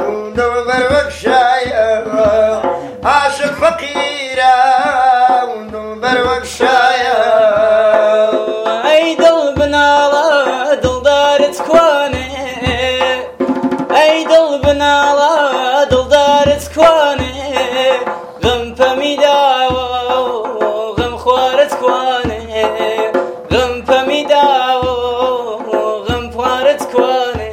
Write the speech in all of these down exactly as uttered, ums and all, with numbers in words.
ودور وكشايا عاشق فقيرة ودور وكشايا أي دل بنالا دل دارت كواني أي دل بنالا دل دارت كواني غم فميدا غم خوارت كواني غم فميدا غم خوارت كواني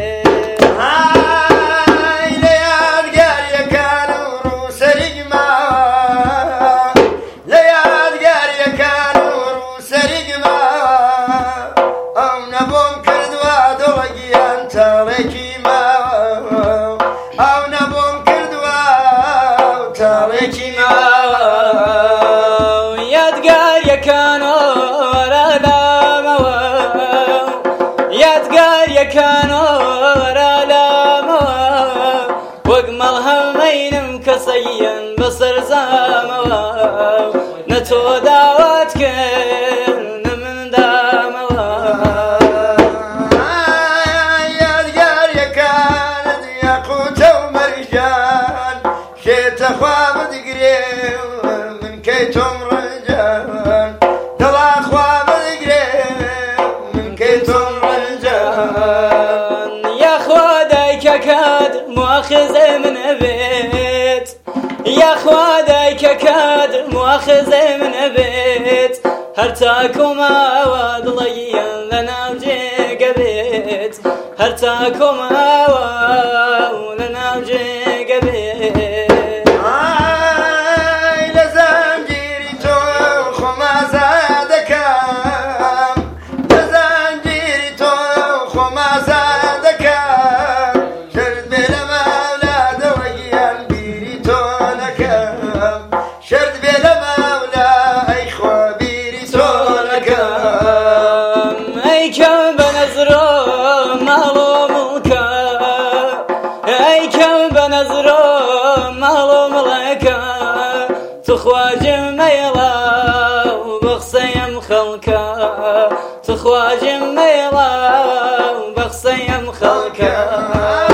يادقار يا كانوا ورا لا موا يادقار يا كانوا ورا لا موا وقمل همين مكسين بصر زاموا نتو دعوتك من داموا يادقار يا كانت ياقوت ومرجان شيت اخواب تقريب من كيتم رجال دلا اخواب تقريب من كيتم رجال يا خواديك كاد مؤاخذ من بيت يا خواديك كاد مؤاخذ من بيت هرتاكم عواد ليا لنا وجيق بيت هرتاكم عواد لنا وجيق بيت تخواجم ميلا وبخصيم خلكا تخواجم ميلا وبخصيم خلكا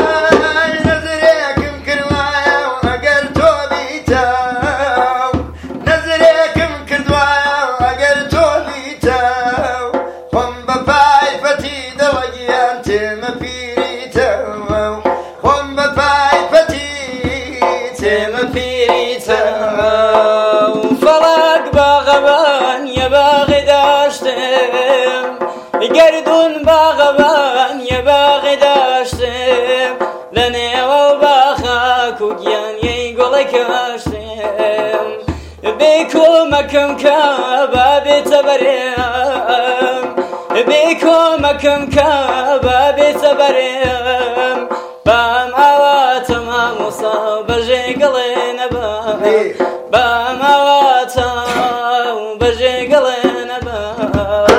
قردون باغبان يا باغي داشتم لني وباخاك وجيان يقولك اشتم بيكو مكم كبابي تبريم بيكو مكم كبابي تبريم بام عواتم مصاب بجي قلينا بام بام عواتم بجي قلينا بام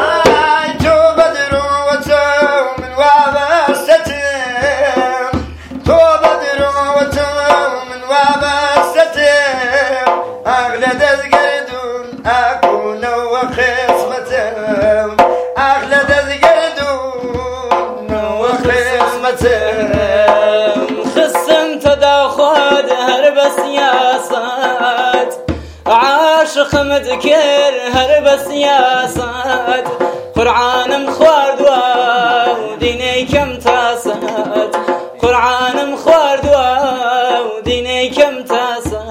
خصم تداخد هرب سياسات عاشق مذكر هرب سياسات قرآن مخوار دوا وديني كم تاسات قرآن مخوار دوا وديني كم تاسات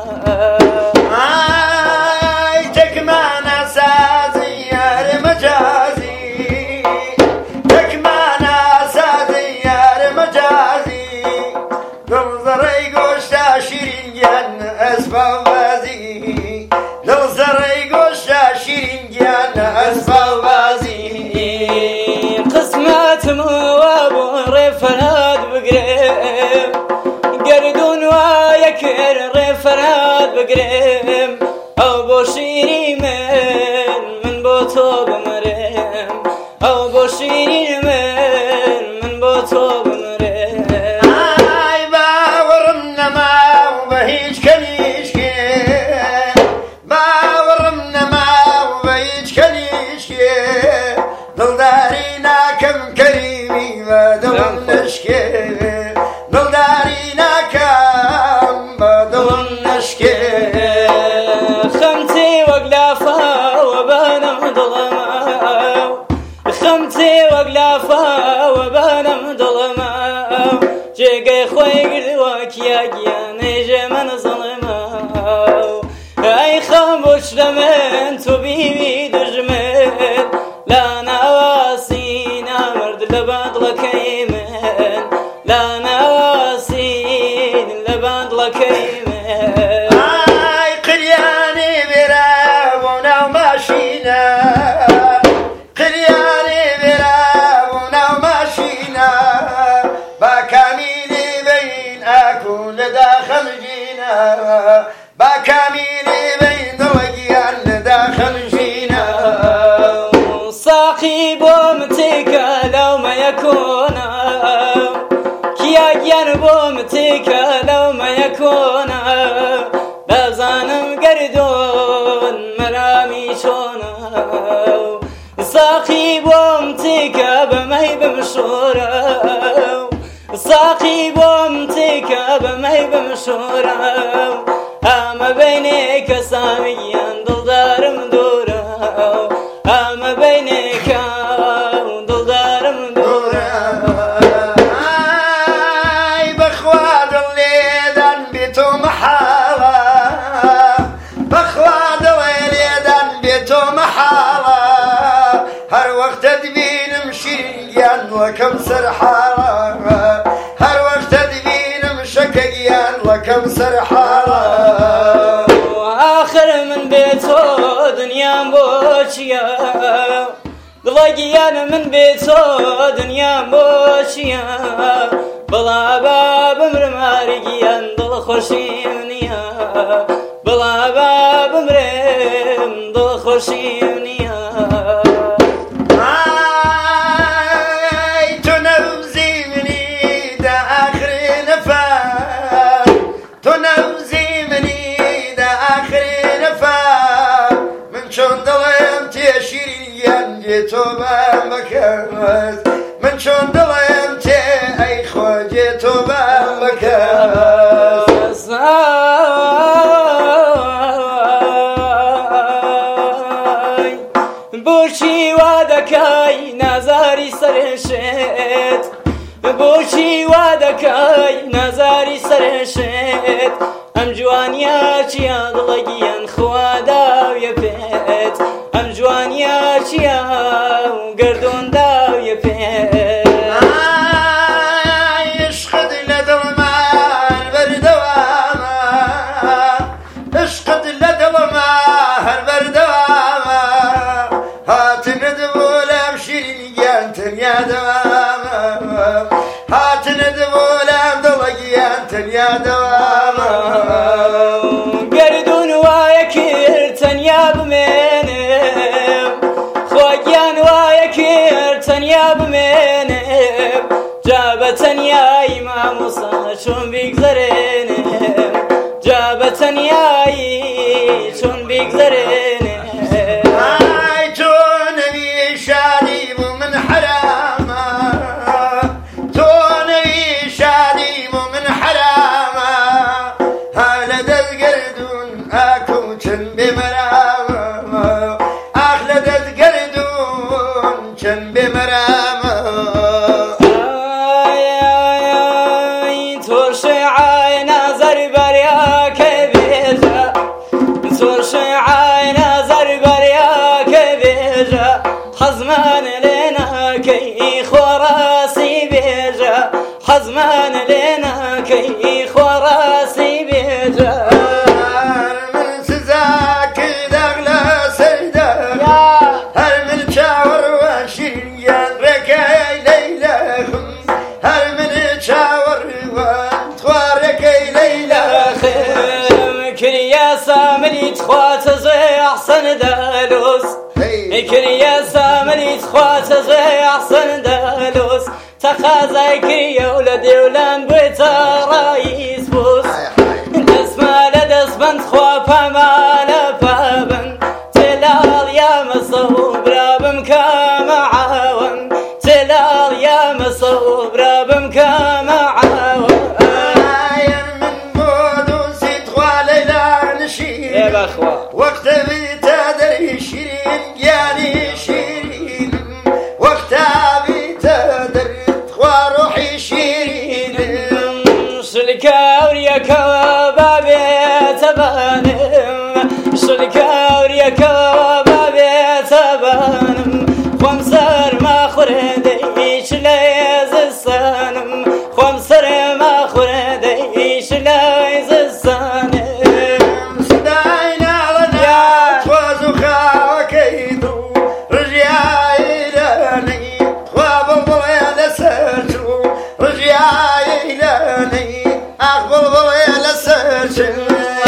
قسمات مواب رفراد بقريم قردون ويكر رفراد بقريم أو بوشيري من من بوتوب مريم أو بوشيري من من بوتوب مريم آي باورمنا ما وبهيج كليش باورمنا ما وبهيج كليش دلدارينا كم كريمي ما دوم نشكي دلدارينا جێگەی خۆی گردووە کیاگیانێژێ من زڵمە ئەی خەموش لە من تو بیوی دژمن لا ناواسی نامرد لە بەدڵەکەی من لا ناواسین لە بەدڵەکەی من ئای قریانی بێرە بۆ ناو ماشینە قریانی بێرە بۆ ناو ماشینە با کامیلی بین ئاکو لەدا خەمگینە با کامیلی بین دڵەگیان لەدا خەمگینە ساقی بۆم تێکە لەومەیە کۆنا کیاگیان بۆم تێکە لەومەیە کۆنا دەزانم گەردۆن مەرامی چۆنە ساقی بۆم تێکە بەمەی بمشۆرە ساقی بۆم تێکە بەمەی بمشۆرە ئەمە بینێ کەسامیان دڵدارم دوورە ئەمە بینێکە دڵدارم دوورە ئای بەخوا دڵ لێدان بێ تۆ مەحاڵە بەخوا دڵێ لێدان بێ تۆ مەحاڵە هەر وەختە دبینم شیرگیان وەکەم سەرحاڵە هەر وەختە دبینم شەکەگیان وەکەم سەرحاڵە آخر من بێ تۆ دنیام بۆ چییە دڵەگیان من بێ تۆ دنیام بۆ چییە بڵا با بمرم هەرگیان دڵخۆشیم نییە بڵا با بمرم دڵخۆشیم نییە ئای تۆ نەوزی منی دا ئاخری نەفەر تۆ نەوزی منی دا ئاخری نەفەر من چۆن دڵێم تێ شیرین جێ تۆ بەم بکەوت من چۆن دڵێم تێ ئەی خۆ جێ تۆ بەم بکەوت بۆچی وا دەکەی نازاری سەرێشێت بۆچی وا دەکەی نازاری سەرێشێت ئەم جوانیا چیە دڵەگیان خوا داویە پێت ئەم جوانیا چیە گردۆن داویە پێت عشقت لە دڵمان بەردەوامە عشقت لە دڵما هەر بەردەوامە هاتنت بۆ لام شیرینیان تەنیا دەوامە هاتنت بۆ لام دڵەگیان تەنیا دەوامە گەردون وایە کرد تەنیا بمێنم خۆگیان وایە کرد تەنیا بمێنم جا بە تەنیایی مامۆسا چۆن بیگزەرێنم جا بە تەنیایی چۆن بیگزەرێنم ئای تۆ نەوی شادی بۆ من حرامە تۆ نەوی شادی بۆ من حرامە ها لە دەستگەردون ئاکەو چەند بێمەرامە ئاخ لە دەستگەردون چەند بێمەرامە تۆ شێعای نازەر بەریاکە بێژە تۆ شێعای نازەر بەریاکە بێژە حەزمان لێ ناکەی خۆڕاستی بێژە حەزمان لێ ناکەی خۆڕاستی بێژە من سزا کردەق لە سەردا هەر من چاوەڕوە شیرین ڕێکای لەیلە خم هەر من چاوەڕوە خوارەکەی لەیلە خم کریە سامریت خواتە زێ ئەحسەن دەلوس کریە سامریت خواتە زێ ئەحسەن دەلوس تەقازای کریە و لە دێولان بێتە ڕاییس بوس دەستما لە دەستبەند خوا پەمالە پابن تێلاڵ یا مەسەوبرا بم کەمە عاون تێلاڵ یا مەسەوبرا بم کەمە عاون من بۆ دووسیت خوا لەیلا نشین بەخوا وەختە بیتە دەری شیرین گیانی شیرین وەختە بیتە دەرت خوا ڕۆحی شیرین شلكاوريكوا بابي تبانم شلكاوريكوا بابي تبانم خمسر ما خرديش ليز السنم خمسر ما خرديش ليز السنم سداينا لنا توازو خاوكيدو رجعي لاني خواب البليل سرتو رجعي لاني أقبل البليل سرتو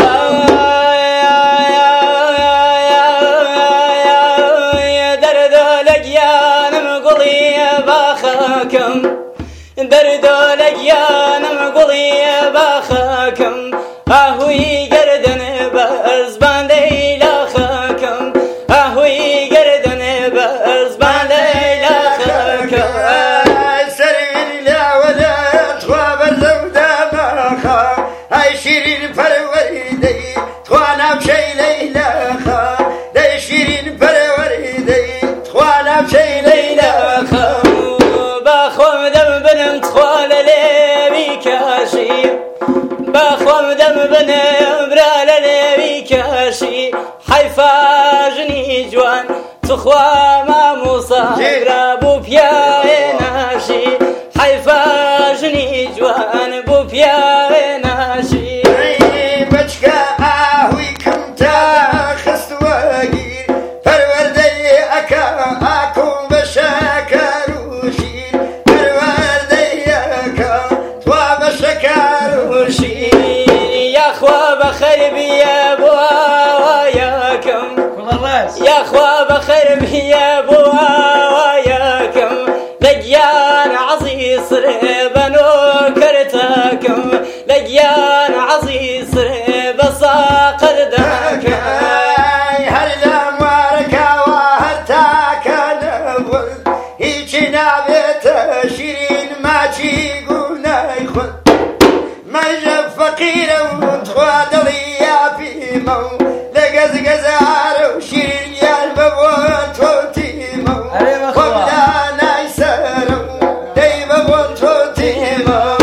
دردو لجيانم قولي باخاكم اهوي قردن بزبان ديلا خاكم اهوي قردن بزبان ديلا خاكم سرين لا ولا تخواب الزودة ماخا هاي شيرين فروريدي تخوانا بشي ليلا خا داي شيرين فروريدي تخوانا بشي ليلا خا باخوم دم بنم تخوال لي بكاشي باخوم دم بنم برال لي بكاشي حيفاجني جوان تخوا ما مصابر بو بيا ناشي حيفاجني جوان بو بيا ناشي بچكا اهوي كمتا خست وقير فروردي اكا اكو بشاكر وشير فروردي اكا توا بشاكر وشير يا خوا بخير بيا بوا وياكم يا خوا بخير بيا بوا وياكم لجيان عزيز ريبن وكرتاكم لجيان عزيز ريب ساقر داكم هل لماركا وهرتاكا نبول هيجي نابت شيرين ما تيقونا يخل مرجب فقيرة وتخوادلي يا بيمو لقز قزار وشيرين يا البابون توتيمو وبلا نايسارو دي بابون توتيمو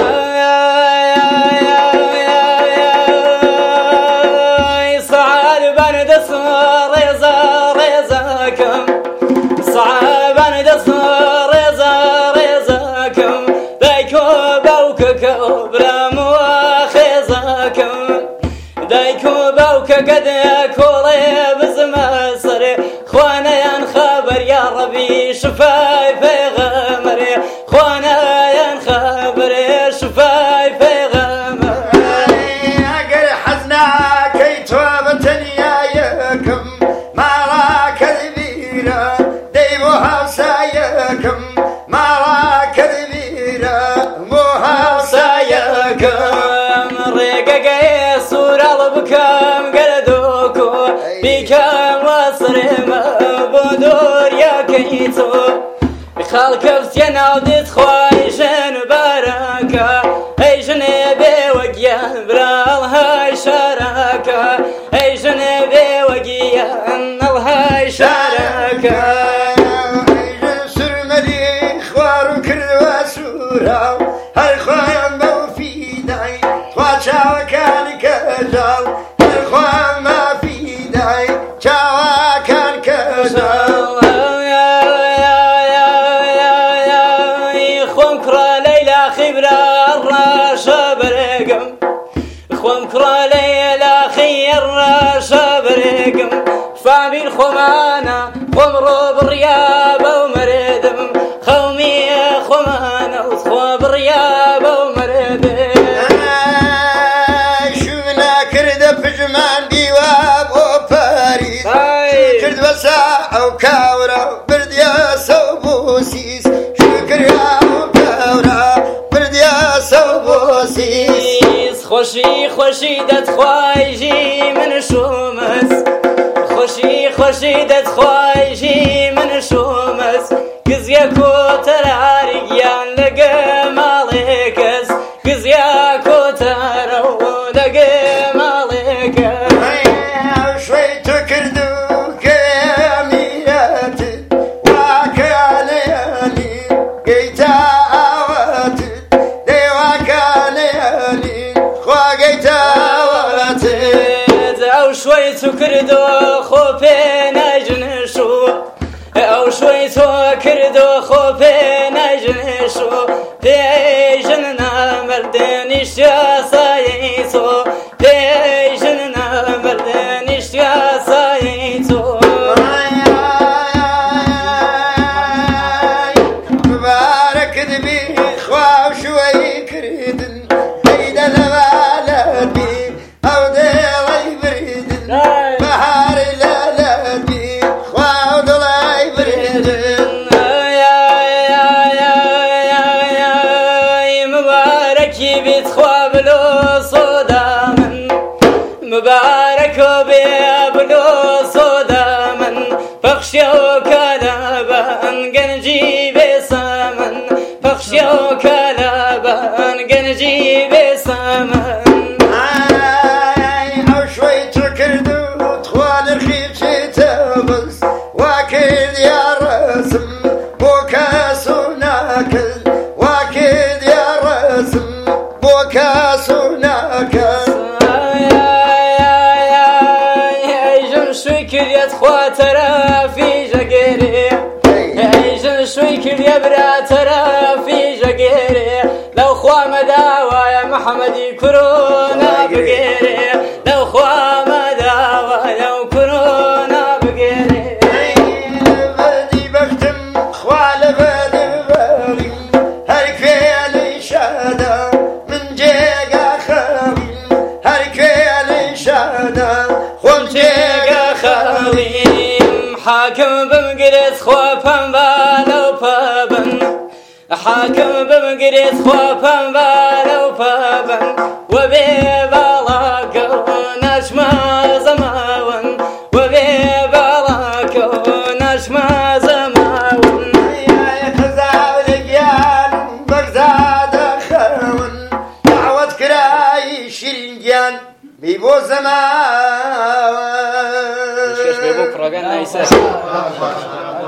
صعب أنا دسر ريزا ريزاكم صعب أنا دسر ريزا ريزاكم دايكو بوكك برام وخيزاكم دايكو بوك قد كولي بزمسر خوانا ين خبر يا ربي شفاي في غمري خوانا ين خبر شفاي في غمري اقر حزنا كي توبتني ياكم ما راك البيرة ديبوها وساياكم ما راك البيرة موها وساياكم ريقاقي صورة بكم قلدوكو بكم وصرم بدور يا كيتو بخالك بسينا وديت خوايشن بركة اي جنبي وقيان برال هاي شراكة اي جنبي وقيان الهاي شراكة سرمدي خوار كل وسورة هل خوان ما في داي تواجه وكان كجال هل خوان ما في داي جاوا كان كجال خمكرا ليلى خبرة الراشا برقم خمكرا ليلى خير الراشا برقم فامي الخمانة خمرو بالريابة ومردم خومي خمانة وخوا بالريابة ومردم شونا كرد بجمان ديواب وباريس كرد بساعة وكاورا برديا صوبوسيس شكر يا وكاورا برديا صوبوسيس خوشي خوشي دت خوايجي من شومس خوشي خوشي دت خوايجي من شومس قزيكو ترعاريان لقى مالكس قزيكو ترو لقى مالكس شوي تكردو كاميات وكالياني قيتا آوات دي وكالياني کردو خۆ پێ ناژنش و ئەو شوێی تۆ کردو خۆ پێ ناژنش و پێژن نامەردنیش یاسایی تۆ پێژن نامەردنیش یاسایی تۆ مبارەکت بی خوا شوێی کردن هەیدە لەوالەت بی ئەو دێڵی بریدن بەهاری لەلەت بی خوا و دڵی بریدن مبارەکی بیت خوا بلۆ سۆدا من مبارەکە بێ بلۆ سۆدا من پەخشیە و کەلەبەن گەنجی بێسەمن پەخشیە و کەلەبەن گەنجی بێسەمن ئەو شوێی تۆ کرد و تخوا نرخی بچێتە بەس وا کرد یا ڕەسم بۆ کەس و ناکرد وا کرد یا ڕەسم بۆ کەس و ناکرد شوي كريت خوا ترافي جاقيري عيشن شوي كريا برا ترافي جاقيري لو خوا مداوى يا محمدي كورونا بقيري لو خوا مداوى لو كورونا بقيري بدي بختم خوا لبدي بالي هر كفيلي شادا من جيقا خالي هر كفيلي شادا خون جيقا حاكم بمقريت خوفن بالو فابن حاكم بمقريت خوفن بالو فابن وبي بالاكو نشما زماون وبي بالاكو نشما زماون يا خزاو لقيان بغداد خون دعوة كراي شرنجان بيبو زمان بكره قال